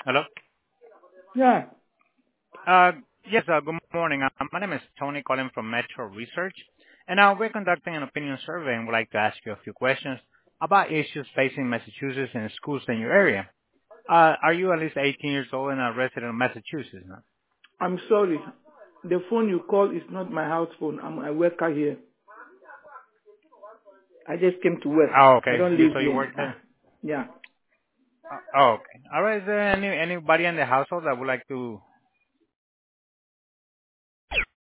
Hello? Yeah, Uh, yes, good morning. My name is Tony calling from Metro Research, and we're conducting an opinion survey and would like to ask you a few questions about issues facing Massachusetts and schools in your area. Are you at least 18 years old and a resident of Massachusetts? No? I'm sorry. The phone you call is not my house phone. I'm a worker here. I just came to work. Oh, I okay. don't You live so you here. work there? Yeah. Oh, okay. All right. Is there anybody in the household that would like to